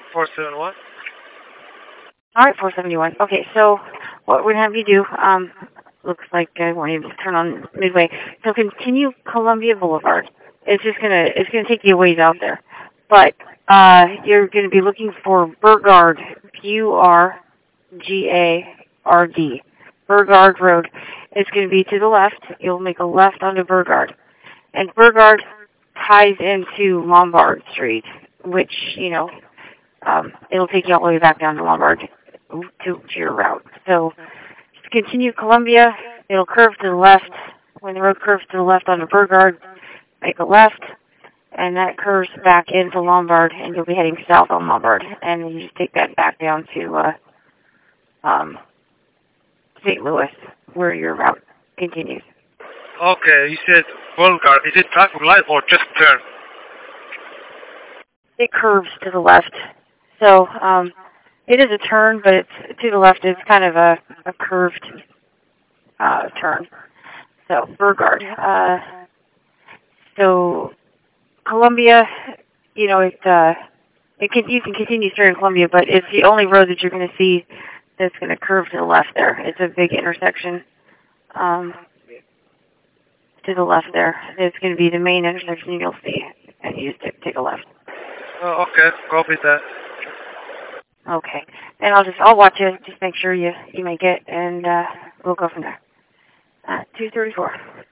471. All right, 471. Okay, so what we're going to have you do, looks like I want you to turn on Midway. So continue Columbia Boulevard. It's gonna take you a ways out there. But, you're gonna be looking for Burgard, Burgard, Burgard Road. It's gonna be to the left. You'll make a left onto Burgard. And Burgard ties into Lombard Street, which, it'll take you all the way back down to Lombard to your route. So continue Columbia, it'll curve to the left. When the road curves to the left onto Burgard, make a left, and that curves back into Lombard, and you'll be heading south on Lombard. And you just take that back down to St. Louis, where your route continues. Okay, you said Burgard. Is it traffic light or just turn? It curves to the left. So, it is a turn, but it's to the left. It's kind of a curved turn. So, Burgard. So, Columbia, you can continue through Columbia, but it's the only road that you're going to see that's going to curve to the left there. It's a big intersection to the left there. It's going to be the main intersection you'll see, and you just take a left. Oh, okay. Copy that. Okay. And I'll watch you. Just make sure you make it, and we'll go from there. 234.